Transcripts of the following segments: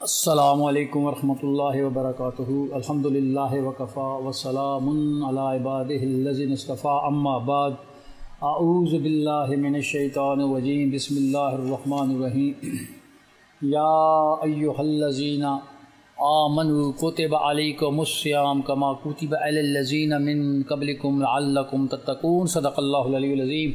السلام علیکم ورحمۃ اللہ وبرکاتہ۔ الحمدللہ وکفا وسلام علی عبادہ الذین اصطفیٰ، اما بعد، اعوذ باللہ من الشیطان الرجیم، بسم اللہ الرحمن الرحیم۔ یا ایہا الذین آمنوا کتب علیکم الصیام کما کتب علی الذین من قبلکم لعلکم تتقون۔ صدق اللہ العلی العظیم۔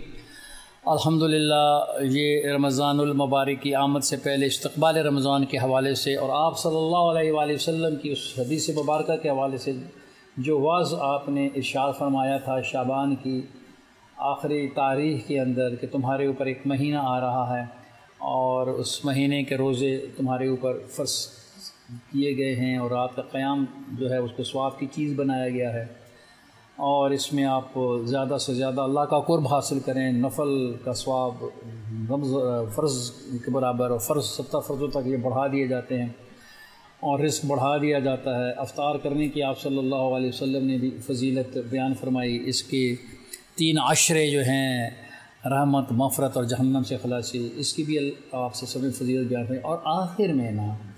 الحمدللہ یہ رمضان المبارک کی آمد سے پہلے استقبال رمضان کے حوالے سے اور آپ صلی اللہ علیہ وآلہ وسلم کی اس حدیث مبارکہ کے حوالے سے جو واضح آپ نے ارشاد فرمایا تھا شعبان کی آخری تاریخ کے اندر کہ تمہارے اوپر ایک مہینہ آ رہا ہے اور اس مہینے کے روزے تمہارے اوپر فرض کیے گئے ہیں اور رات کا قیام جو ہے اس کو ثواب کی چیز بنایا گیا ہے، اور اس میں آپ زیادہ سے زیادہ اللہ کا قرب حاصل کریں، نفل کا ثواب فرض کے برابر، اور فرض 70 فرضوں تک یہ بڑھا دیے جاتے ہیں اور رزق بڑھا دیا جاتا ہے۔ افطار کرنے کی آپ صلی اللہ علیہ وسلم نے بھی فضیلت بیان فرمائی۔ اس کے 3 عشرے جو ہیں رحمت، مغفرت اور جہنم سے خلاصی، اس کی بھی آپ سے سبھی فضیلت بیان فرمائی۔ اور آخر میں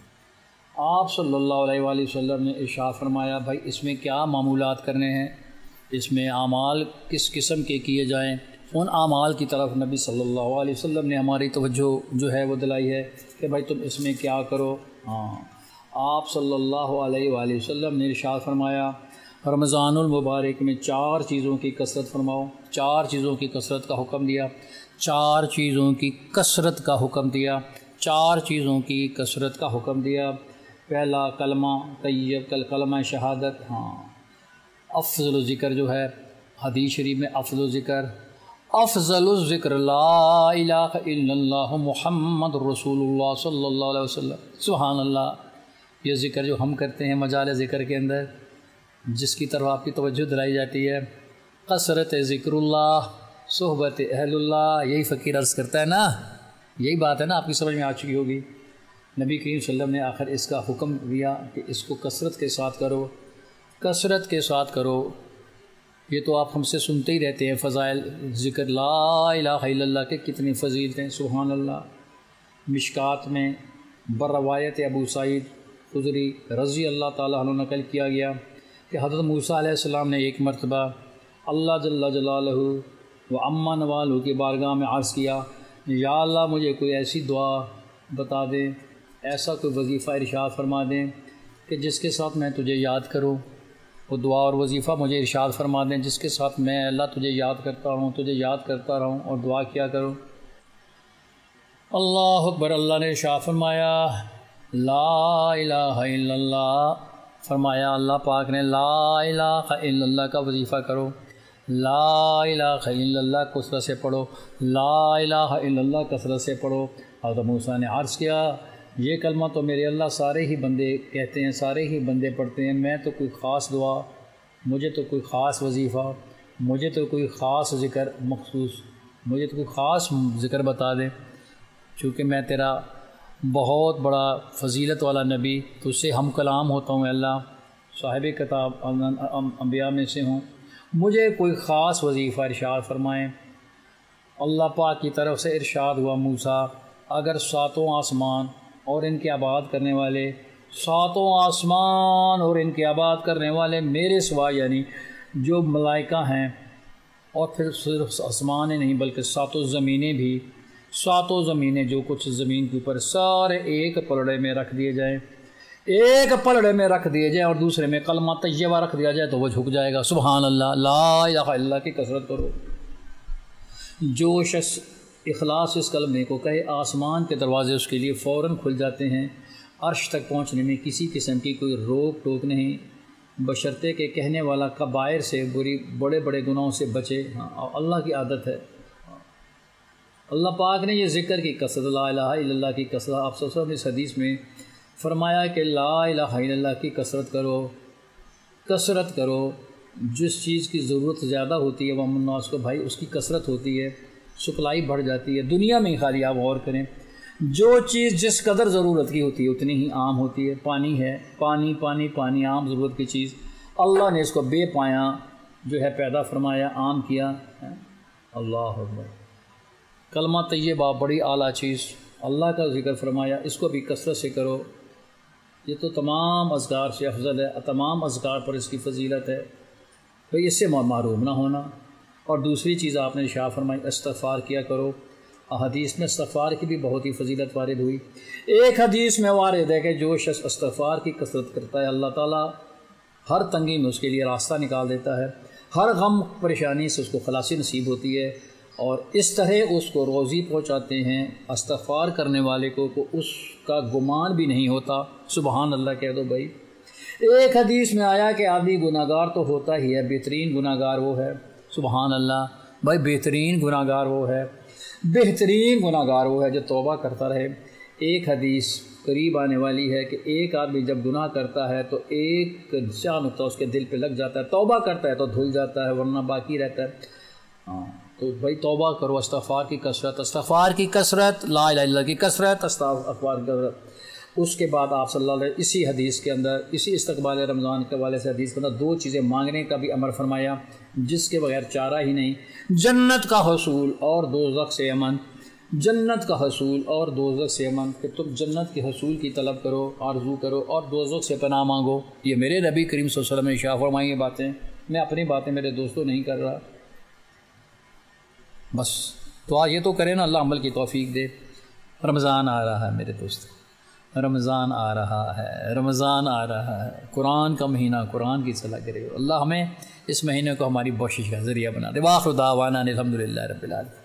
آپ صلی اللہ علیہ وآلہ وسلم نے ارشاد فرمایا بھائی اس میں کیا معمولات کرنے ہیں، اس میں اعمال کس قسم کے کیے جائیں، ان اعمال کی طرف نبی صلی اللہ علیہ وسلم نے ہماری توجہ جو ہے وہ دلائی ہے کہ بھائی تم اس میں کیا کرو۔ آپ صلی اللہ علیہ وآلہ وسلم نے ارشاد فرمایا رمضان المبارک میں 4 چیزوں کی کثرت فرماؤ، 4 چیزوں کی کثرت کا حکم دیا، 4 چیزوں کی کثرت کا حکم دیا، 4 چیزوں کی کثرت کا حکم دیا۔ پہلا کلمہ طیب، کلمہ شہادت۔ افضل الذکر جو ہے حدیث شریف میں افضل الذکر لا الہ الا اللہ محمد رسول اللہ صلی اللہ علیہ وسلم۔ سبحان اللہ، یہ ذکر جو ہم کرتے ہیں مجال ذکر کے اندر جس کی طرف آپ کی توجہ دلائی جاتی ہے، کثرت ذکر اللہ، صحبت اہل اللہ، یہی فقیر عرض کرتا ہے نا، یہی بات ہے نا، آپ کی سمجھ میں آ چکی ہوگی۔ نبی کریم صلی اللہ علیہ وسلم نے آخر اس کا حکم دیا کہ اس کو کثرت کے ساتھ کرو، کثرت کے ساتھ کرو۔ یہ تو آپ ہم سے سنتے ہی رہتے ہیں فضائل ذکر لا الہ الا اللہ کے کتنی فضیلتیں، سبحان اللہ۔ مشکات میں بروایت ابو سعید خدری رضی اللہ تعالیٰ عنہ نقل کیا گیا کہ حضرت موسیٰ علیہ السلام نے ایک مرتبہ اللہ جل جلالہ و عما نوالہ کی بارگاہ میں عرض کیا، یا اللہ مجھے کوئی ایسی دعا بتا دیں، ایسا کوئی وظیفہ ارشاد فرما دیں کہ جس کے ساتھ میں تجھے یاد کروں، وہ دعا اور وظیفہ مجھے ارشاد فرما دیں جس کے ساتھ میں اللہ تجھے یاد کرتا ہوں، تجھے یاد کرتا رہوں اور دعا کیا کروں۔ اللہ اکبر۔ اللہ نے ارشاد فرمایا لا الہ الا اللہ، فرمایا اللہ پاک نے لا الہ الا اللہ کا وظیفہ کرو، لا الہ الا اللہ کثرت سے پڑھو، لا الہ الا اللہ کثرت سے پڑھو۔ حضرت موسیٰ نے عرض کیا یہ کلمہ تو میرے اللہ سارے ہی بندے کہتے ہیں، سارے ہی بندے پڑھتے ہیں، میں تو کوئی خاص دعا، مجھے تو کوئی خاص وظیفہ، مجھے تو کوئی خاص ذکر مخصوص، مجھے تو کوئی خاص ذکر بتا دے، چونکہ میں تیرا بہت بڑا فضیلت والا نبی، تو اس سے ہم کلام ہوتا ہوں اللہ، صاحب کتاب انبیاء میں سے ہوں، مجھے کوئی خاص وظیفہ ارشاد فرمائیں۔ اللہ پاک کی طرف سے ارشاد ہوا موسیٰ اگر 7 آسمان اور ان کے آباد کرنے والے، 7 آسمان اور ان کے آباد کرنے والے میرے سوا، یعنی جو ملائکہ ہیں، اور پھر صرف آسمان ہی نہیں بلکہ 7 زمینیں بھی، 7 زمینیں جو کچھ زمین کے اوپر سارے ایک پلڑے میں رکھ دیے جائیں، ایک پلڑے میں رکھ دیے جائیں اور دوسرے میں کلمہ طیبہ رکھ دیا جائے تو وہ جھک جائے گا۔ سبحان اللہ، لا الہ الا اللہ کی کثرت کرو۔ جو شخص اخلاص اس کلمے کو کہے آسمان کے دروازے اس کے لیے فوراً کھل جاتے ہیں، عرش تک پہنچنے میں کسی قسم کی کوئی روک ٹوک نہیں، بشرطے کہ کہنے والا کبائر سے، بڑے بڑے گناہوں سے بچے۔ اللہ کی عادت ہے، اللہ پاک نے یہ ذکر کی کثرت، لا الہ الا اللہ کی کثرت، آپ صلی اللہ علیہ وسلم نے اس حدیث میں فرمایا کہ لا الہ الا اللہ کی کثرت کرو، کثرت کرو۔ جس چیز کی ضرورت زیادہ ہوتی ہے وہ الناس کو بھائی اس کی کثرت ہوتی ہے، سپلائی بڑھ جاتی ہے۔ دنیا میں خالی آپ غور کریں، جو چیز جس قدر ضرورت کی ہوتی ہے اتنی ہی عام ہوتی ہے۔ پانی ہے، پانی پانی پانی عام ضرورت کی چیز، اللہ نے اس کو بے پایا جو ہے پیدا فرمایا، عام کیا۔ اللہ اکبر۔ کلمہ طیبہ بڑی اعلیٰ چیز، اللہ کا ذکر فرمایا، اس کو بھی کثرت سے کرو۔ یہ تو تمام اذکار سے افضل ہے، تمام اذکار پر اس کی فضیلت ہے، تو اس سے معروم نہ ہونا۔ اور دوسری چیز آپ نے ارشاد فرمائی استغفار کیا کرو، حدیث میں استغفار کی بھی بہت ہی فضیلت وارد ہوئی۔ ایک حدیث میں وارد ہے کہ جو شخص استغفار کی کثرت کرتا ہے اللہ تعالیٰ ہر تنگی میں اس کے لیے راستہ نکال دیتا ہے، ہر غم پریشانی سے اس کو خلاصی نصیب ہوتی ہے، اور اس طرح اس کو روزی پہنچاتے ہیں۔ استغفار کرنے والے کو اس کا گمان بھی نہیں ہوتا۔ سبحان اللہ کہہ دو بھائی۔ ایک حدیث میں آیا کہ آدمی گناہ گار تو ہوتا ہی ہے، بہترین گناہ گار وہ ہے، سبحان اللہ بھائی، بہترین گناہ گار وہ ہے، بہترین گناہ گار وہ ہے جو توبہ کرتا رہے۔ ایک حدیث قریب آنے والی ہے کہ ایک آدمی جب گناہ کرتا ہے تو ایک جان ہوتا ہے اس کے دل پہ لگ جاتا ہے، توبہ کرتا ہے تو دھل جاتا ہے ورنہ باقی رہتا ہے۔ ہاں تو بھائی توبہ کرو، استغفار کی کثرت، استغفار کی کثرت، لا الہ الا اللہ کی کثرت، استغفار کی کثرت۔ اس کے بعد آپ صلی اللہ علیہ اسی حدیث کے اندر، اسی استقبال رمضان کے حوالے سے حدیث کے اندر دو چیزیں مانگنے کا بھی امر فرمایا جس کے بغیر چارہ ہی نہیں، جنت کا حصول اور دوزخ سے امن۔ جنت کا حصول اور دوزخ سے امن، کہ تم جنت کے حصول کی طلب کرو، آرزو کرو، اور دوزخ سے پناہ مانگو۔ یہ میرے نبی کریم صلی اللہ علیہ وسلم نے ارشاد فرمائی یہ باتیں، میں اپنی باتیں میرے دوستوں نہیں کر رہا۔ بس تو آج یہ تو کریں نا، اللہ عمل کی توفیق دے۔ رمضان آ رہا ہے میرے دوست، رمضان آ رہا ہے، رمضان آ رہا ہے، قرآن کا مہینہ، قرآن کی صلاح کرے۔ اللہ ہمیں اس مہینے کو ہماری بخشش کا ذریعہ بنا دے۔ وآخر دعوانا الحمدللہ رب العالمین۔